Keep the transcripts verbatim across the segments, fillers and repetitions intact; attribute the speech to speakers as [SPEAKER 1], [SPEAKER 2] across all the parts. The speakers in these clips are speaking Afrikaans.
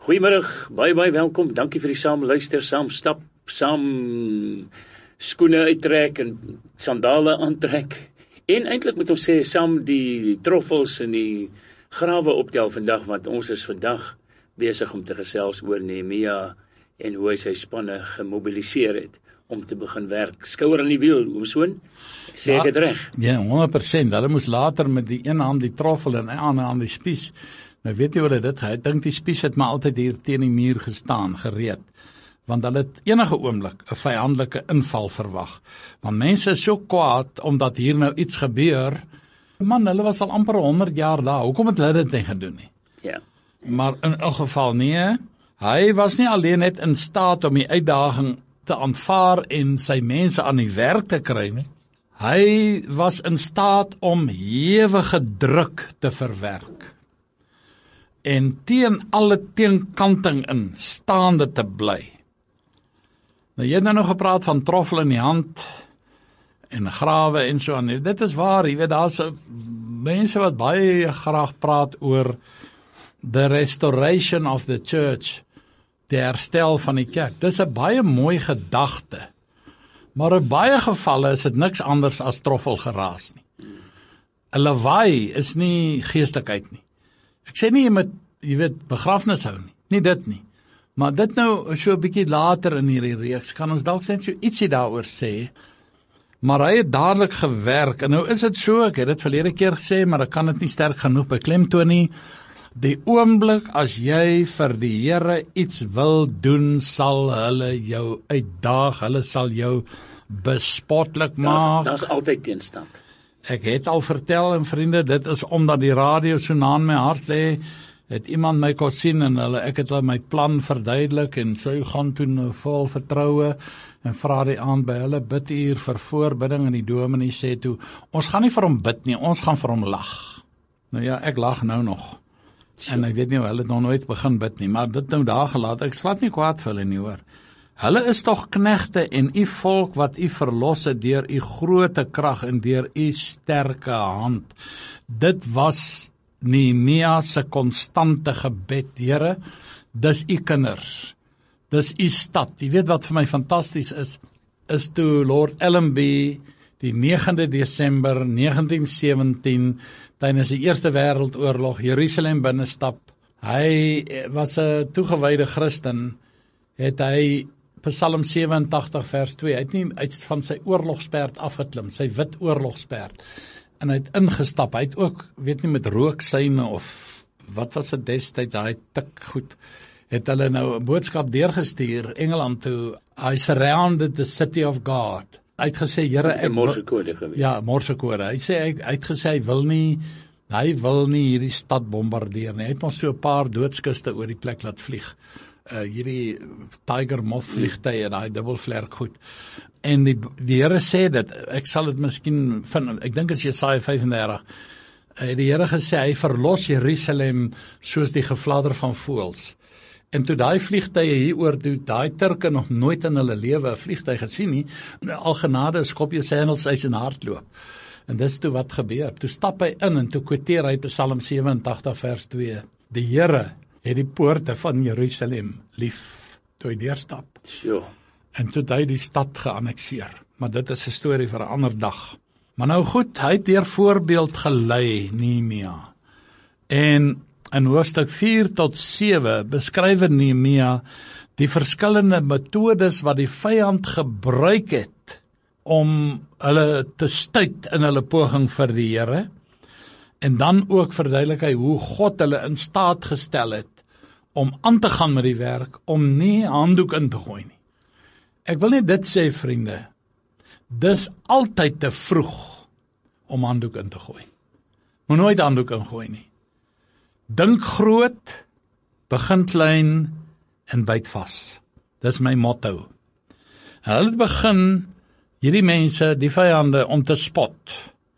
[SPEAKER 1] Goeiemôre, baie baie welkom. Dankie vir die saam luister, saam stap, saam skoene uittrek en sandale aantrek. En eintlik moet ons sê saam die, die troffels en die grawe optel vandag, want ons is vandag besig om te gesels oor Nehemia en hoe hy sy spanne gemobiliseer het om te begin werk. Skouer aan die wiel, oomsoon, sê ek het reg?
[SPEAKER 2] Ja, honderd persent. Hulle moes later met die een hand die troffel en die ander hand die spies. Nou weet jy hoe hulle dit, ek dink die spies het maar altyd hier teen die muur gestaan, gereed. Want hulle het enige oomblik 'n vyandelike inval verwag. Want mense is so kwaad omdat hier nou iets gebeur. Man, hulle was al amper honderd jaar daar. Hoekom het hulle dit nie gedoen nie?
[SPEAKER 1] Ja.
[SPEAKER 2] Maar in elk geval nee, hy was nie alleen net in staat om die uitdaging te aanvaar en sy mense aan die werk te kry nie. Hy was in staat om ewige druk te verwerk en teen alle teenkanting in staande te bly. Nou jy het nou nog gepraat van troffel in die hand en grawe en so aan. Dit is waar, jy weet, daar's mense wat baie graag praat oor the restoration of the church, die herstel van die kerk. Dis 'n baie mooi gedagte, maar in baie gevalle is dit niks anders as troffelgeraas nie. 'n Lawaai is nie geestelikheid nie. Ek sê nie jy moet, jy weet, begrafnis hou nie, nie dit nie. Maar dit nou so 'n bietjie later in hierdie reeks kan ons dalk net so ietsie daaroor sê. Maar hy het dadelik gewerk en nou is dit so, ek het dit verlede keer gesê, maar ek kan dit nie sterk genoeg beklemtoon nie. Die oomblik as jy vir die Here iets wil doen, sal hulle jou uitdaag, hulle sal jou bespotlik maak.
[SPEAKER 1] Daar's altyd teenstand.
[SPEAKER 2] Ek het al vertel en vriende, dit is omdat die radio so na in my hart lê, het iemand my kon sien en hulle, ek het hulle my plan verduidelik en sy gaan toe vol vertroue en vra die aand by hulle biduur vir voorbidding en die dominee sê toe, ons gaan nie vir hom bid nie, ons gaan vir hom lag. Nou ja, ek lag nou nog. So. En ek weet nie, hulle het nog nooit begin bid nie, maar dit nou daar gelaat, ek slaat nie kwaad vir hulle nie hoor. Hulle is tog knegte en u volk wat u verlos het deur u groote krag en deur u sterke hand. Dit was Nehemia se konstante gebed, Here, dis u kinders, dis u stad. Jy weet wat vir my fantasties is, is toe Lord Allenby die negende Desember negentien sewentien tydens die Eerste Wêreldoorlog Jerusalem binnestap. Hy was 'n toegewyde Christen, het hy Psalm sewe en agtig vers twee, hy het nie uit van sy oorlogsperd afgeklim, sy wit oorlogsperd, en hy het ingestap, hy het ook, weet nie, met rooksyne of wat was dit destyds, hy tik goed, het hulle nou 'n boodskap deurgestuur, Engeland toe, I surrounded the city of God. Hy het gesê, Here, ek
[SPEAKER 1] Morsekode gewees.
[SPEAKER 2] Ja, Morsekode. Hy sê hy, hy het gesê hy wil nie hy wil nie hierdie stad bombardeer nie. Hy het ons so 'n paar doodskiste oor die plek laat vlieg. Uh, hierdie Tiger Moth vliegtye en daai dubbelvlerk goed. En die die Here sê dit, ek sal dit miskien vind, ek dink as Jesaja vyf en dertig. Uh, die Here gesê hy verlos Jerusalem soos die gefladder van voëls. En toe daai vliegtye hieroor toe, daai Turke nog nooit in hulle lewe 'n vliegtyg gesien nie, al genade skop jou sandals uit en hardloop. En dis toe wat gebeur. Toe stap hy in en toe quoteer hy Psalm sewe en agtig vers twee. Die Here het die poorte van Jerusalem lief, toe hy deurstap.
[SPEAKER 1] Sure.
[SPEAKER 2] En toe het hy die stad geannexeer. Maar dit is 'n storie vir 'n ander dag. Maar nou goed, hy het deur voorbeeld gelei, Nehemia. En in hoofstuk vier tot sewe beskryf Nehemia die verskillende metodes wat die vyand gebruik het om hulle te stuit in hulle poging vir die Here, en dan ook verduidelik hy hoe God hulle in staat gestel het om aan te gaan met die werk, om nie handdoek in te gooi nie. Ek wil net dit sê, vriende, dis altyd te vroeg om handdoek in te gooi. Moet nooit handdoek ingooi nie. Dink groot, begin klein en byt vas. Dis my motto. Hulle het begin, hierdie mense, die vyande, om te spot.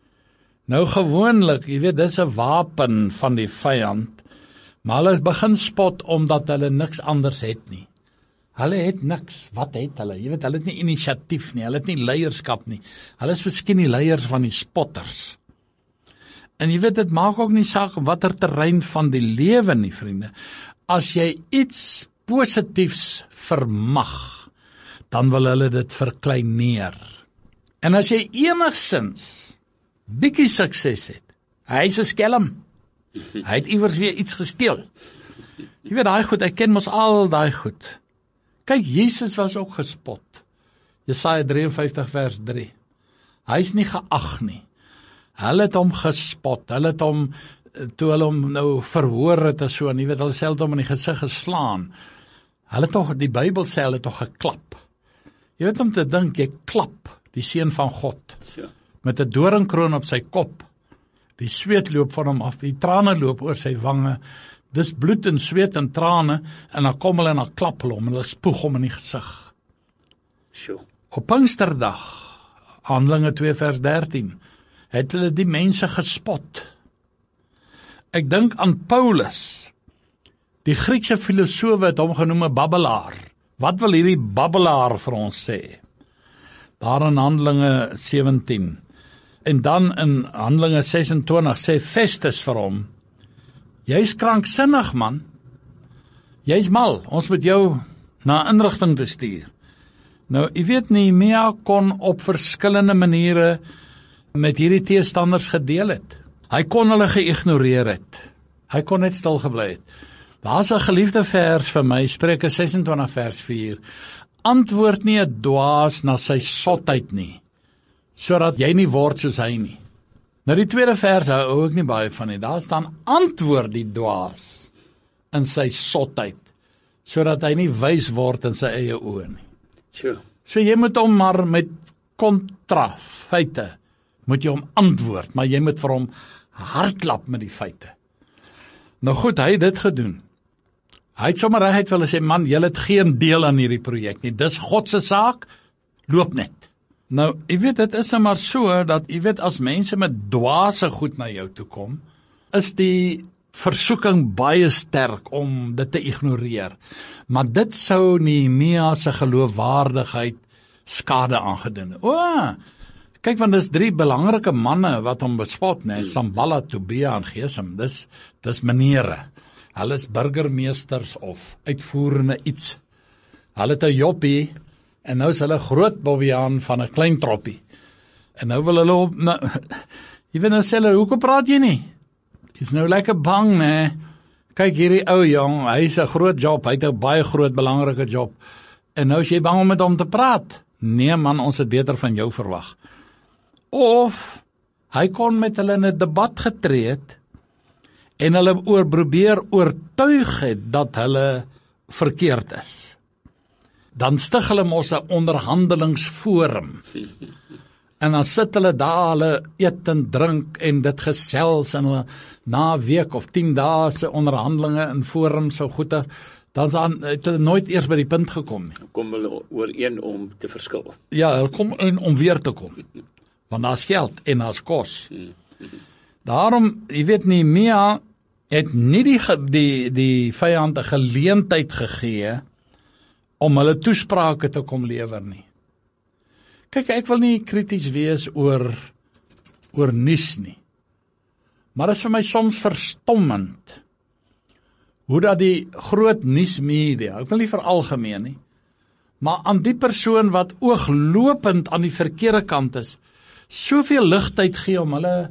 [SPEAKER 2] Nou gewoonlik, jy weet, dis 'n wapen van die vyand, maar hulle begin spot omdat hulle niks anders het nie. Hulle het niks, wat het hulle? Jy weet, hulle het nie inisiatief nie, hulle het nie leierskap nie. Hulle is miskien die leiers van die spotters. En jy weet, dit maak ook nie saak watter terrein van die lewe nie, vriende. as jy iets positiefs vermag, dan wil hulle dit verkleineer. En as jy enigsins bietjie sukses het, hy is 'n skelm. Hy het iewers weer iets gesteel. Jy weet daai goed, ek ken mos al daai goed. Kyk, Jesus was ook gespot. Jesaja drie en vyftig vers drie. Hy is nie geag nie. Hulle het hom gespot. Hulle het hom, toe hulle hom nou verhoor het en so, en jy weet, hulle self hom in die gesig geslaan. Hulle het toch, die Bybel sê, hulle het toch geklap. Jy weet om te dink, jy klap die seun van God,
[SPEAKER 1] So.
[SPEAKER 2] met 'n doringkroon op sy kop. Die sweet loop van hom af, die trane loop oor sy wange. Dis bloed en sweet en trane, en dan kom hulle en dan klap hulle hom, en hulle spoeg hom in die gesig.
[SPEAKER 1] So.
[SPEAKER 2] Op Pinksterdag, Handelinge twee vers dertien, het hulle die mense gespot. Ek dink aan Paulus, die Griekse filosoof het hom genoem 'n babbelaar. Wat wil hierdie babbelaar vir ons sê? Daar in Handelinge sewentien. En dan in Handelinge ses en twintig sê Festus vir hom, jy's kranksinnig man, jy's mal, ons moet jou na inrigting te stuur. Nou, jy weet Nehemia kon op verskillende maniere met hierdie teestanders gedeel het. Hy kon hulle geïgnoreer het. Hy kon net stil gebly het. Daar's 'n geliefde vers vir my, Spreuke ses en twintig vers vier. Antwoord nie 'n dwaas na sy sotheid nie, sodat jy nie word soos hy nie. Nou die tweede vers hou ek nie baie van nie. Daar staan antwoord die dwaas in sy sotheid, sodat hy nie wys word in sy eie oë nie.
[SPEAKER 1] So.
[SPEAKER 2] So jy moet hom maar met kontra feite, moet jy hom antwoord, maar jy moet vir hom hardklap met die feite. Nou goed, hy het dit gedoen. Hy het sommer reguit vir hulle sê, man, julle het geen deel aan hierdie projek nie. Dis God se saak, loop net. Nou, jy weet, dit is nou maar so, dat jy weet, as mense met dwaase goed na jou toe kom, is die versoeking baie sterk om dit te ignoreer. Maar dit sou Nehemia se geloofwaardigheid skade aangedoen. O, kyk, want dis drie belangrike manne wat hom bespot, né? Sanballat, Tobia en Gesem. Dis dis menere. Hulle is burgemeesters of uitvoerende iets. Hulle het 'n joppie en nou is hulle groot bobbejaan van 'n klein troppie. En nou wil hulle op nou, jy weet nou sê hulle, hoekom praat jy nie? Jy's nou lekker bang, né? Kyk hierdie ou jong, hy is 'n groot job, hy het 'n baie groot belangrike job. En nou is jy bang om met hom te praat. Nee man, ons het beter van jou verwag. Of hy kon met hulle in 'n debat getree het en hulle oor probeer oortuig het dat hulle verkeerd is. Dan stig hulle mos 'n onderhandelingsforum. En dan sit hulle daar, hulle eet en drink en dit gesels en hulle na 'n week of tien dae se onderhandelinge in forums so goeie, dan het hulle nooit eers by die punt gekom nie.
[SPEAKER 1] Kom hulle ooreen om te verskil.
[SPEAKER 2] Ja, hulle kom in om weer te kom. Want daar's geld en daar's kos. Daarom, jy weet nie, Nehemia het nie die, die, die vyand 'n geleentheid gegee om hulle toesprake te kom lewer nie. Kyk, ek wil nie krities wees oor, oor nuus nie. Maar dit is vir my soms verstommend, hoe dat die groot nuusmedia, ek wil nie veralgemeen nie, maar aan die persoon wat ooglopend aan die verkeerde kant is, soveel ligtheid gee om hulle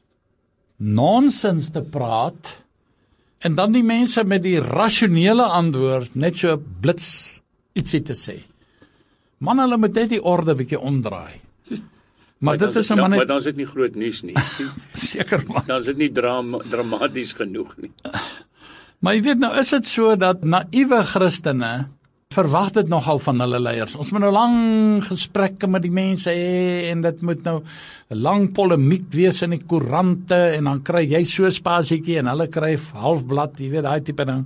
[SPEAKER 2] nonsens te praat, en dan die mense met die rasionele antwoord net so blits ietsie te sê. Man, hulle moet net die orde bietjie omdraai. Maar,
[SPEAKER 1] maar
[SPEAKER 2] dit is
[SPEAKER 1] nou,
[SPEAKER 2] maar net...
[SPEAKER 1] Maar dan is dit nie groot nuus nie.
[SPEAKER 2] Seker man.
[SPEAKER 1] Dan is dit nie drama, dramaties genoeg nie.
[SPEAKER 2] Maar jy weet, nou is dit so dat naïewe Christene verwag dit nogal van hulle leiers. Ons moet nou lang gesprekke met die mense hê en dit moet nou 'n lang polemiek wees in die koerante en dan kry jy so 'n spasietjie en hulle kry halfblad, jy weet, daai tipe ding.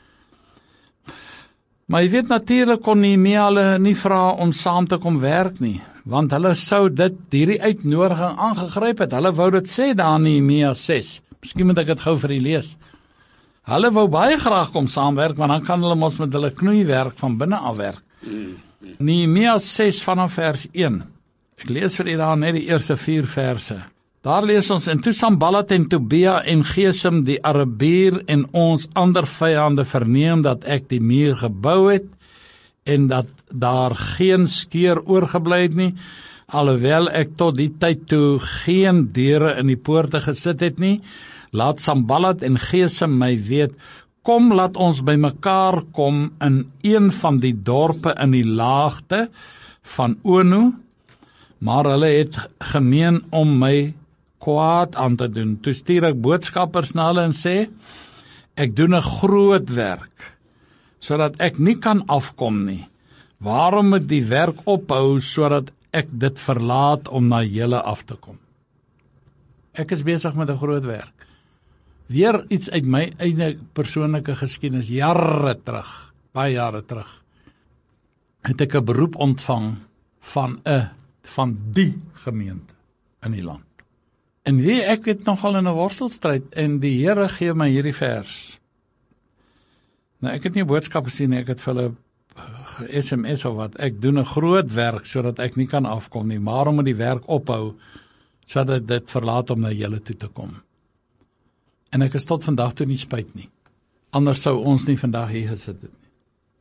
[SPEAKER 2] Maar jy weet natuurlik kon Nehemia hulle nie vra om saam te kom werk nie, want hulle sou dit hierdie uitnodiging aangegryp het. Hulle wou dit sê daar in Nehemia ses. Miskien moet ek dit gou vir u lees. Hulle wou baie graag kom saamwerk, want dan kan hulle mos met hulle knoeiwerk van binne af werk. Mm, mm. Nehemia ses vanaf vers een. Ek lees vir u daar net die eerste vier verse. Daar lees ons, en toe Sanballat en Tobia en Gesem die Arabier en ons ander vyande verneem dat ek die muur gebou het, en dat daar geen skeur oorgebly het nie, alhoewel ek tot die tyd toe geen deure in die poorte gesit het nie, laat Sanballat en Gesem my weet, kom laat ons by mekaar kom in een van die dorpe in die laagte van Ono, maar hulle het gemeen om my kwaad aan te doen. Toe stuur ek boodskappers na hulle en sê, ek doen 'n groot werk, sodat ek nie kan afkom nie. Waarom moet die werk ophou, sodat ek dit verlaat om na julle af te kom? Ek is besig met 'n groot werk. Weer iets uit my eie persoonlike geskiedenis, jare terug, baie jare terug, het ek 'n beroep ontvang van 'n van die gemeente in die land. En wie, ek het nogal in 'n worstelstryd, en die Here gee my hierdie vers. Nou, ek het nie 'n boodskap gesien nie, ek het vir hulle S M S of wat, ek doen 'n groot werk, sodat ek nie kan afkom nie, maar om die werk ophou, sodat dit verlaat om na julle toe te kom. En ek is tot vandag toe nie spyt nie, anders sou ons nie vandag hier gesit het nie,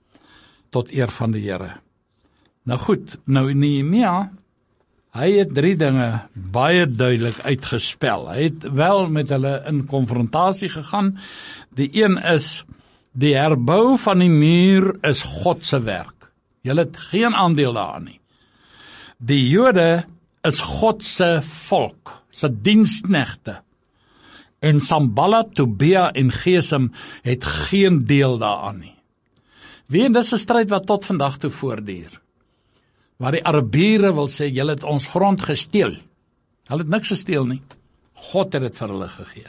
[SPEAKER 2] tot eer van die Here. Nou goed, nou Nehemia, hy het drie dinge baie duidelik uitgespel. Hy het wel met hulle in konfrontasie gegaan. Die een is, die herbou van die muur is God se werk. Julle het geen aandeel daaraan nie. Die Jode is God se volk, se diensknegte. En Sanballat, Tobia en Gesem het geen deel daaraan nie. Wie, en dis 'n stryd wat tot vandag toe voortduur. Waar die Arabiere wil sê, julle het ons grond gesteel. Hulle het niks gesteel nie. God het dit vir hulle gegee.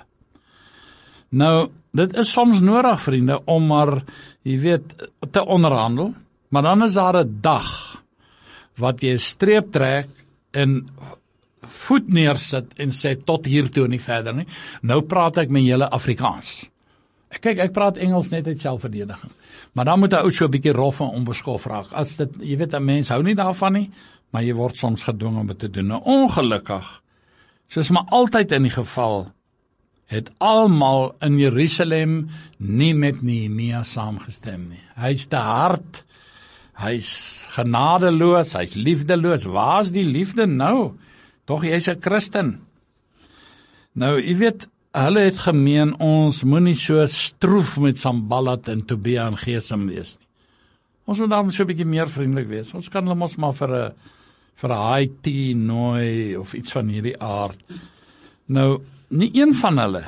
[SPEAKER 2] Nou, dit is soms nodig, vriende, om maar, jy weet, te onderhandel, maar dan is daar 'n dag, wat jy 'n streep trek, en voet neersit, en sê, tot hier toe en nie verder nie. Nou praat ek met julle Afrikaans. Kyk, ek praat Engels net uit selfverdediging. Maar dan moet 'n ou so 'n bietjie rof en onbeskof raak. As dit, jy weet, 'n mens hou nie daarvan nie, maar jy word soms gedwing om dit te doen. Nou, ongelukkig, soos maar altyd in die geval, het almal in Jerusalem nie met Nehemia saamgestem nie. Hy's te hard, hy's genadeloos, hy's liefdeloos. Waar's die liefde nou? Tog jy's 'n Christen. Nou, jy weet, hulle het gemeen, ons moenie so stroef met Sanballat en Tobia en Gesem wees nie. Ons moet daar so 'n bietjie meer vriendelik wees. Ons kan hulle mos maar vir 'n vir 'n high tea nooi of iets van hierdie aard. Nou, nie een van hulle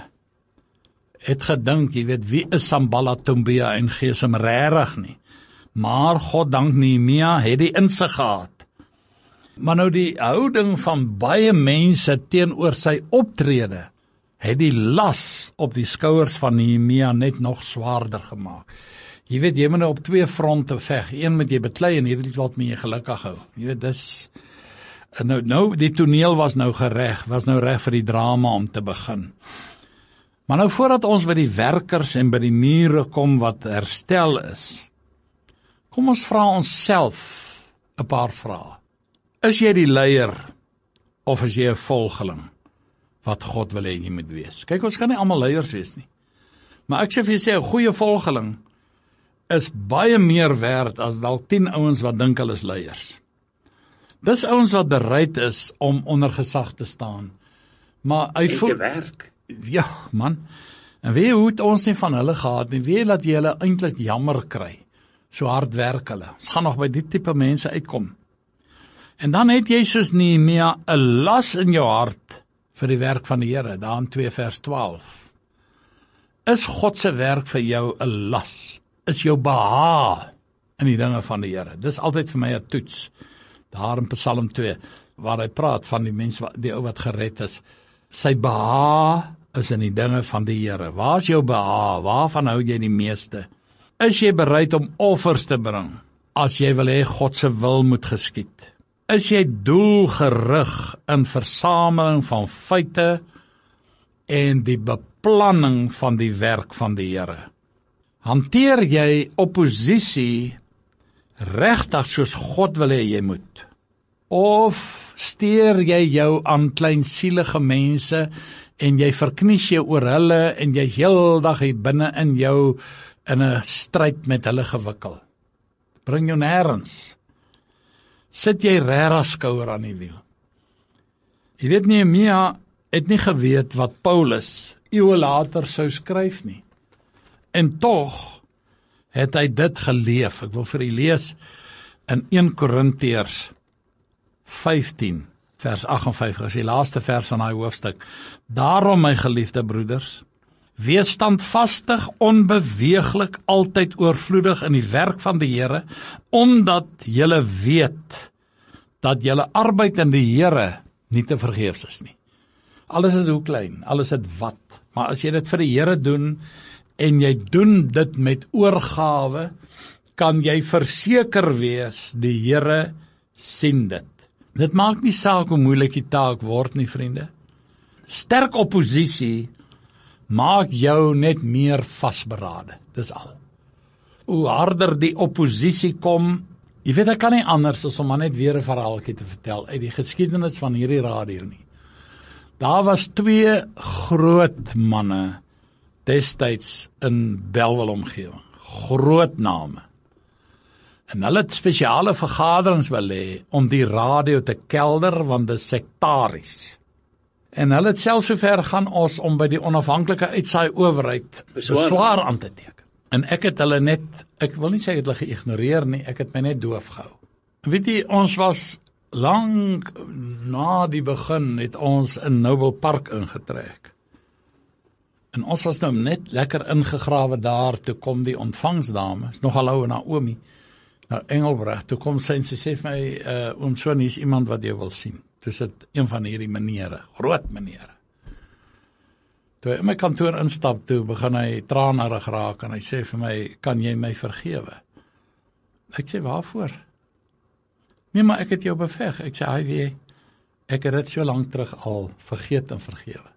[SPEAKER 2] het gedink, jy weet, wie is Sanballat, Tobia en Gesem regtig nie. Maar God dank Nehemia het die insig gehad. Maar nou die houding van baie mense teenoor sy optrede het die las op die skouers van Nehemia net nog swaarder gemaak. Jy weet, jy moet nou op twee fronte veg. Een moet jy beklei en hierdie wat moet jy gelukkig hou. Jy weet, dis nou, nou die toneel was nou gereg, was nou reg vir die drama om te begin. Maar nou voordat ons by die werkers en by die mure kom wat herstel is, kom ons vra onsself 'n paar vrae. Is jy die leier of is jy 'n volgeling wat God wil hê jy moet wees? Kyk, ons kan nie almal leiers wees nie. Maar ek sê vir jy sê 'n goeie volgeling is baie meer werd as dalk tien ouens wat dink hulle is leiers. Dis ouens wat bereid is om onder gesag te staan. Maar hy voel
[SPEAKER 1] werk.
[SPEAKER 2] Ja, man. En weet hoe het ons nie van hulle gehad nie? Weet dat jy hulle eintlik jammer kry. So hard werk hulle. Ons gaan nog by die tipe mense uitkom. En dan het jy soos Nehemia 'n las in jou hart vir die werk van die Here, daar in twee vers twaalf. Is God se werk vir jou 'n las? Is jou behaag in die dinge van die Here? Dis altyd vir my 'n toets. Daar in Psalm twee, waar hy praat van die mens, die ou wat gered is. Sy behaag is in die dinge van die Here. Waar is jou behaag? Waarvan hou jy die meeste? Is jy bereid om offers te bring, as jy wil hê God se wil moet geskied? Is jy doelgerig in versameling van feite en die beplanning van die werk van die Here? Hanteer jy opposisie regtig soos God wil hê jy moet? of steur jy jou aan kleinsielige mense en jy verknies jou oor hulle en jy heeldag hier binne in jou in 'n stryd met hulle gewikkel. Bring jou nêrens. Sit jy regtig skouer aan die wiel. Jy weet Nehemia het nie geweet wat Paulus eeue later sou skryf nie. En tog het hy dit geleef. Ek wil vir u lees in Eerste Korintiërs vyftien vers agt en vyf, is die laaste vers van daai hoofstuk. Daarom, my geliefde broeders, wees standvastig, onbeweeglik, altyd oorvloedig in die werk van die Here, omdat julle weet dat julle arbeid in die Here nie te vergeefs is nie. Alles is hoe klein, alles is wat, maar as jy dit vir die Here doen, en jy doen dit met oorgawe, kan jy verseker wees, die Here sien dit. Dit maak nie saak hoe moeilik die taak word nie, vriende. Sterk oppositie maak jou net meer vasberade, dis al. Hoe harder die oppositie kom, jy weet, ek kan nie anders as om maar net weer 'n verhaaltjie te vertel uit die geskiedenis van hierdie radio nie. Daar was twee groot manne destyds in Bellville omgewing, groot name. En hulle het spesiale vergaderings wil hê om die radio te kelder, want dit is sektaries. En hulle het selfs sover gaan ons om by die onafhanklike uitsaai owerheid beswaar aan te teken. En ek het hulle net, ek wil nie sê ek het hulle geïgnoreer nie, ek het my net doof gehou. Weet jy, ons was lank na die begin, het ons in Noble Park ingetrek. En ons was nou net lekker ingegrawe daar, toe kom die ontvangsdame, is nogal ou Naomi, nou Engelbrecht, toe kom sy en sy sê vir my, uh, oom Son, hier is iemand wat jy wil sien. Toe sit een van hierdie menere, groot menere. Toe hy in my kantoor instap, toe begin hy tranerig raak, en hy sê vir my, kan jy my vergewe? Ek sê, waarvoor? Nee, maar ek het jou beveg. Ek sê, hy weet, ek het dit so lang terug al vergeet en vergewe.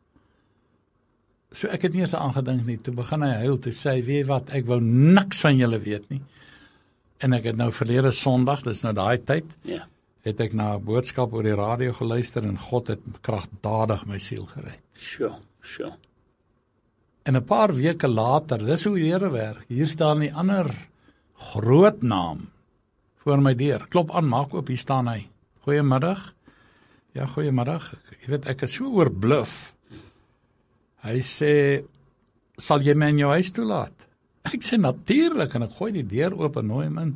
[SPEAKER 2] So ek het nie eens aangedink nie, toe begin hy huil, toe sê hy, weet wat, ek wou niks van julle weet nie. En ek het nou verlede Sondag, dis nou daai tyd,
[SPEAKER 1] Ja.
[SPEAKER 2] het ek na 'n boodskap oor die radio geluister, en God het kragtadig my siel gered.
[SPEAKER 1] Sjoe, sjoe.
[SPEAKER 2] En 'n paar weke later, dis hoe die Here werk, hier staan die ander groot naam voor my deur, klop aan, maak oop, hier staan hy. Goeiemiddag. Ja, goeiemiddag. Jy weet, ek is so oorbluf. Hy sê, sal jy my in jou huis toelaat? Ek sê, natuurlik, en ek gooi die deur oop en nooi hom in.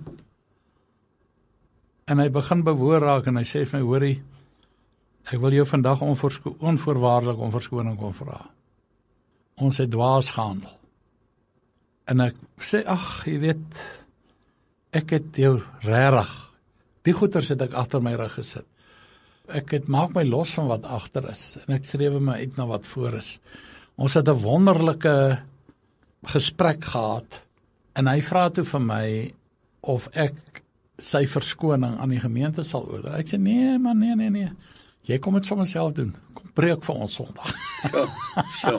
[SPEAKER 2] En hy begin bewoor raak, en hy sê vir my, hoorie, ek wil jou vandag onversko- onvoorwaardelik om verskoning kom vra. Ons het dwaas gehandel. En ek sê, ag, jy weet, ek het jou regtig, die goeters het ek agter my rug gesit. Ek het maak my los van wat agter is, en ek skryf my uit na wat voor is. Ons het 'n wonderlike gesprek gehad, en hy vra toe vir my, of ek sy verskoning aan die gemeente sal oordra. Ek sê, nee man, nee, nee, nee, jy kom het sommer self doen, kom preek vir ons Sondag.
[SPEAKER 1] Sjoe, sjoe.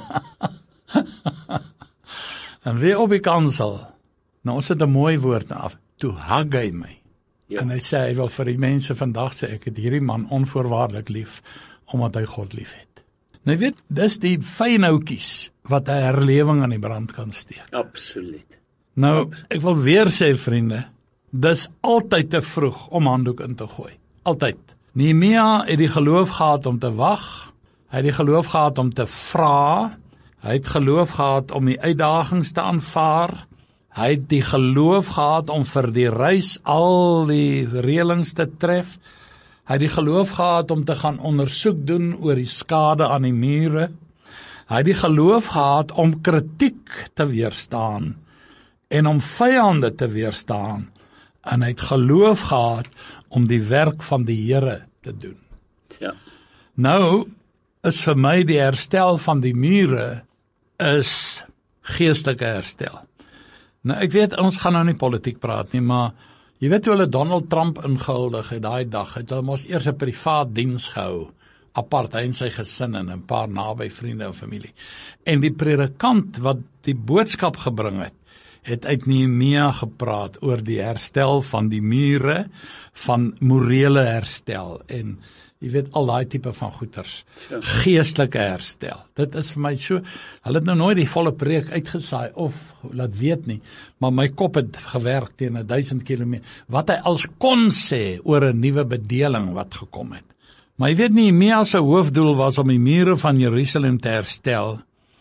[SPEAKER 2] En weer op die kansel, nou ons het 'n mooi woord af, toe hug hy my.
[SPEAKER 1] Ja.
[SPEAKER 2] En hy sê, hy wil vir die mense vandag sê, ek het hierdie man onvoorwaardelik lief, omdat hy God lief het. Nou weet, dis die fynhoutjies, wat 'n herlewing aan die brand kan steek.
[SPEAKER 1] Absoluut.
[SPEAKER 2] Nou, ek wil weer sê, vriende, dis altyd te vroeg om handdoek in te gooi. Altyd. Nehemia het die geloof gehad om te wag, hy het die geloof gehad om te vra, hy het geloof gehad om die uitdagings te aanvaar, hy het die geloof gehad om vir die reis al die reëlings te tref, hy het die geloof gehad om te gaan ondersoek doen oor die skade aan die mure, hy het die geloof gehad om kritiek te weerstaan, en om vyande te weerstaan, en hy het geloof gehad om die werk van die Here te doen.
[SPEAKER 1] Ja.
[SPEAKER 2] Nou is vir my die herstel van die mure is geestelike herstel. Nou ek weet, ons gaan nou nie politiek praat nie, maar jy weet hoe hulle Donald Trump ingehuldig het daai dag, het hulle mos eers 'n privaat diens gehou, apart, hy en sy gesin en 'n paar naby vriende en familie. En die predikant wat die boodskap gebring het, het uit Nehemia gepraat oor die herstel van die mure, van morele herstel en jy weet al daai tipe van goeters, ja. Geestelike herstel. Dit is vir my so, hulle het nou nooit die volle preek uitgesaai of laat weet nie, maar my kop het gewerk teen 'n duisend kilometer. Wat hy als kon sê oor 'n nuwe bedeling wat gekom het. Maar jy weet nie, Nehemia se hoofdoel was om die mure van Jerusalem te herstel.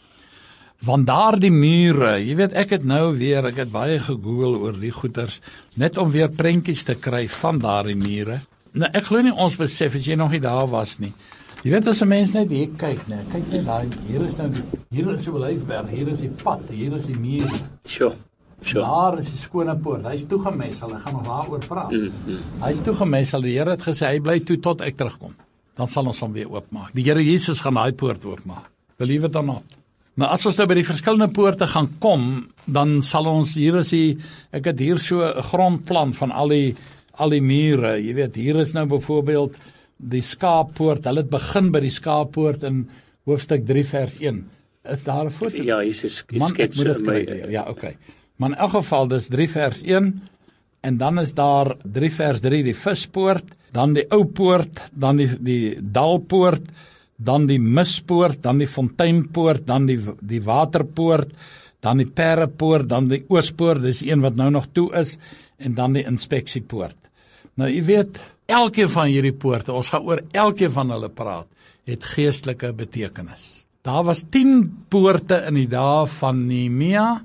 [SPEAKER 2] Want daar die mure, jy weet ek het nou weer, ek het baie gegoogel oor die goeters, net om weer prentjies te kry van daar die mure. Nou, ek glo nie ons besef, as jy nog nie daar was nie. Jy weet, as 'n mens net hier kyk, nee, kyk net daar, hier is nou, hier is die Olyfberg, hier is die pad, hier is die muur.
[SPEAKER 1] Sure, sure.
[SPEAKER 2] Daar is die skone poort, hy is toegemessel, hy gaan nog daaroor praat.
[SPEAKER 1] Mm, mm.
[SPEAKER 2] Hy is toegemessel, die Here het gesê, hy bly toe tot ek terugkom. Dan sal ons hom weer oopmaak. Die Here Jesus gaan daai poort oopmaak. Believe it or not. Nou as ons nou by die verskillende poorte gaan kom, dan sal ons, hier is die, ek het hier so 'n grondplan van al die al die mure, jy weet, hier is nou byvoorbeeld die skaappoort, hulle het begin by die skaappoort in hoofstuk drie vers een. Is daar 'n foto?
[SPEAKER 1] Ja, hier is 'n
[SPEAKER 2] Man,
[SPEAKER 1] skets
[SPEAKER 2] ek moet dit
[SPEAKER 1] my,
[SPEAKER 2] kry. Ja, okay. Maar in elk geval, dis drie vers een, en dan is daar drie vers drie die vispoort, dan die ou poort, dan die, die dalpoort, dan die mispoort, dan die fonteinpoort, dan die, die waterpoort, dan die perrepoort, dan die oospoort, dis een wat nou nog toe is, en dan die inspeksiepoort. Nou, jy weet, elkeen van hierdie poorte, ons gaan oor elkeen van hulle praat, het geestelike betekenis. Daar was tien poorte in die dae van Nehemia,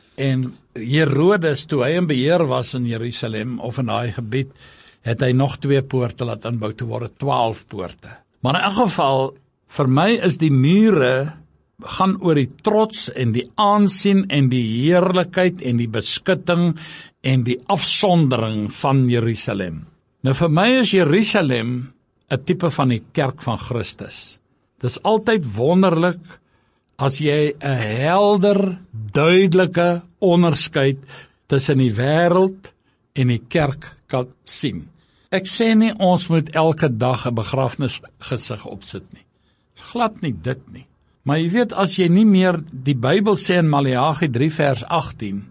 [SPEAKER 2] en Herodes, toe hy in beheer was in Jerusalem, of in daai gebied, het hy nog twee poorte laat inbou, toe word twaalf poorte. Maar in elk geval, vir my is die mure, gaan oor die trots en die aansien en die heerlikheid en die beskutting en die afsondering van Jerusalem. Nou vir my is Jerusalem 'n tipe van die kerk van Christus. Dis altyd wonderlik as jy 'n helder, duidelike onderskeid tussen die wêreld en die kerk kan sien. Ek sê nie ons moet elke dag 'n begrafnisgesig opsit nie. Glad nie dit nie. Maar jy weet, as jy nie meer, die Bybel sê in Maleagi drie vers agttien,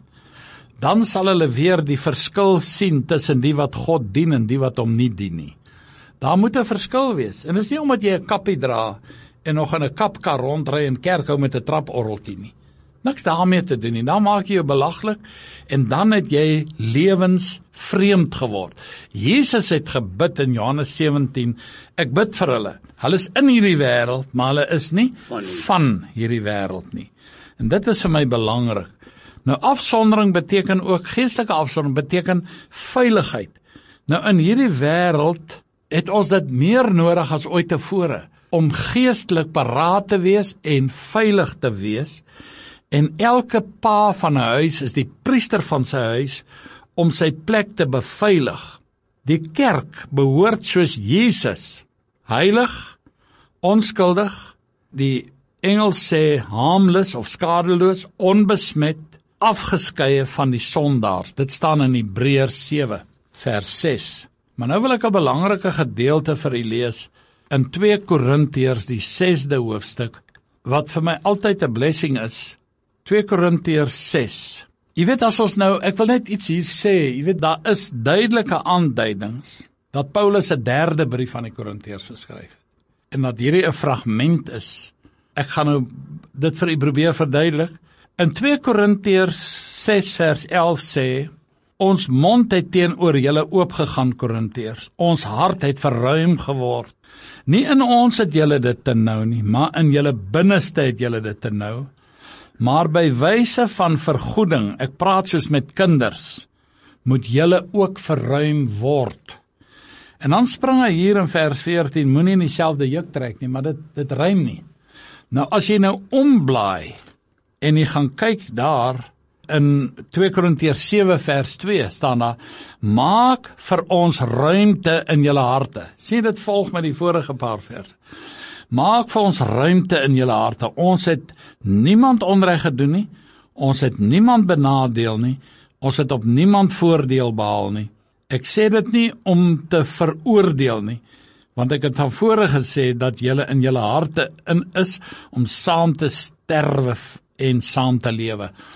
[SPEAKER 2] dan sal hulle weer die verskil sien tussen die wat God dien en die wat hom nie dien nie. Daar moet 'n verskil wees. En dit is nie omdat jy 'n kappie dra en nog in 'n kapkar rondry en kerk hou met 'n traporgeltjie nie. Niks daarmee te doen nie. Dan maak jy jou belaglik en dan het jy lewensvreemd geword. Jesus het gebid in Johannes sewentien, ek bid vir hulle. Hulle is in hierdie wêreld, maar hulle is nie van, van hierdie wêreld nie. En dit is vir my belangrik. Nou afsondering beteken ook, geestelike afsondering beteken veiligheid. Nou in hierdie wêreld het ons dit meer nodig as ooit tevore, om geestelik paraat te wees en veilig te wees, en elke pa van 'n huis is die priester van sy huis, om sy plek te beveilig. Die kerk behoort soos Jesus, heilig, onskuldig, die Engels sê harmless of skadeloos, onbesmet, afgeskeie van die sondaars. Dit staan in Hebreërs sewe, vers ses. Maar nou wil ek 'n belangrike gedeelte vir u lees, in twee Korintiërs, die sesde hoofstuk, wat vir my altyd 'n blessing is, twee Korintiërs ses. Jy weet, as ons nou, ek wil net iets hier sê, jy weet, daar is duidelike aanduidings, dat Paulus 'n derde brief aan die Korintiërs geskryf het, en dat hierdie 'n fragment is. Ek gaan nou dit vir u probeer verduidelik. In twee Korintiërs ses vers elf sê, ons mond het teenoor julle oopgegaan, Korintiërs, ons hart het verruim geword. Nie in ons het julle dit te nou nie, maar in julle binneste het julle dit te nou. Maar by wyse van vergoeding, ek praat soos met kinders, moet julle ook verruim word. En dan spring hy hier in vers veertien, moenie in dieselfde juk trek nie, maar dit, dit rym nie. Nou as jy nou omblaai, en jy gaan kyk daar, in twee Korintiërs sewe vers twee staan daar, maak vir ons ruimte in julle harte. Sien, dit volg met die vorige paar verse. Maak vir ons ruimte in julle harte. Ons het niemand onreg gedoen nie, ons het niemand benadeel nie, ons het op niemand voordeel behaal nie. Ek sê dit nie om te veroordeel nie, want ek het van vore gesê dat julle in julle harte in is om saam te sterwe en saam te lewe.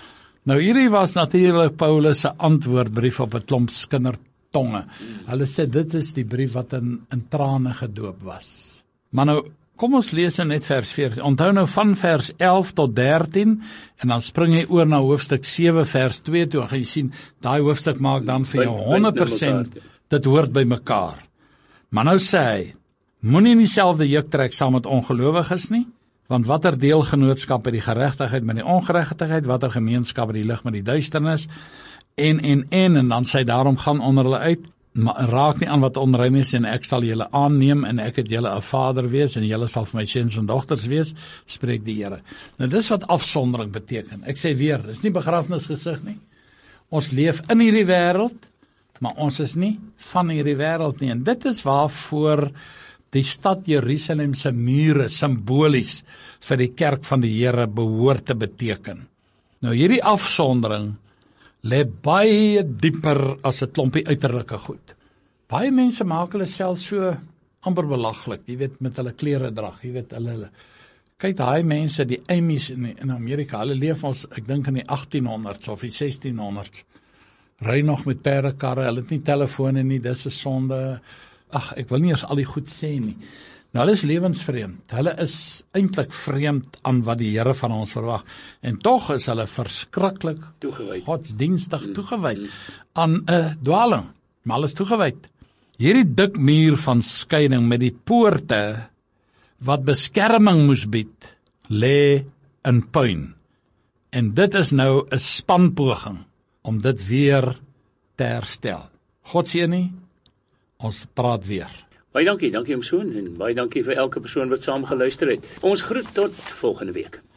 [SPEAKER 2] Nou hierdie was natuurlik Paulus se antwoordbrief op 'n klomp kindertonge. Hulle sê dit is die brief wat in in trane gedoop was. Maar nou kom ons lees net vers veertien. Onthou nou van vers elf tot dertien en dan spring jy oor na hoofstuk sewe vers twee toe. Gaan jy sien, daai hoofstuk maak dan vir jou honderd persent dit hoort by mekaar. Maar nou sê hy, moenie in dieselfde juk trek saam met ongelowiges nie, want watter deelgenootskap het die geregtigheid met die ongeregtigheid, watter gemeenskap het die lig met die duisternis, en, en, en, en dan sê hy daarom gaan onder hulle uit, maar raak nie aan wat onrein is en ek sal julle aanneem en ek het julle 'n vader wees en julle sal vir my seuns en dogters wees, spreek die Here. Nou dis wat afsondering beteken. Ek sê weer, dis nie begrafnisgesig nie. Ons leef in hierdie wêreld, maar ons is nie van hierdie wêreld nie. En dit is waarvoor die stad Jerusalem se mure simbolies vir die kerk van die Here behoort te beteken. Nou hierdie afsondering lê baie dieper as 'n klompie uiterlike goed. Baie mense maak hulle self so amper belaglik, jy weet, met hulle klere drag, jy weet, hulle, hulle kyk daai mense, die Amies in, in Amerika, hulle leef ons, ek dink in die achttienhonderds of die sestienhonderds, ry nog met perdekarre, hulle het nie telefone nie, dis 'n sonde, ag, ek wil nie eers al die goed sê nie. Nou, hulle is lewensvreemd, hulle is eintlik vreemd aan wat die Here van ons verwag, en tog is hulle verskriklik
[SPEAKER 1] toegewyd,
[SPEAKER 2] godsdienstig toegewyd mm. aan 'n dwaling, maar alles toegewyd. Hierdie dik muur van skeiding met die poorte wat beskerming moes bied, lê in puin. En dit is nou 'n spanpoging om dit weer te herstel. God seën nie, ons praat weer.
[SPEAKER 1] Baie dankie, dankie om so en baie dankie vir elke persoon wat saam geluister het. Ons groet tot volgende week.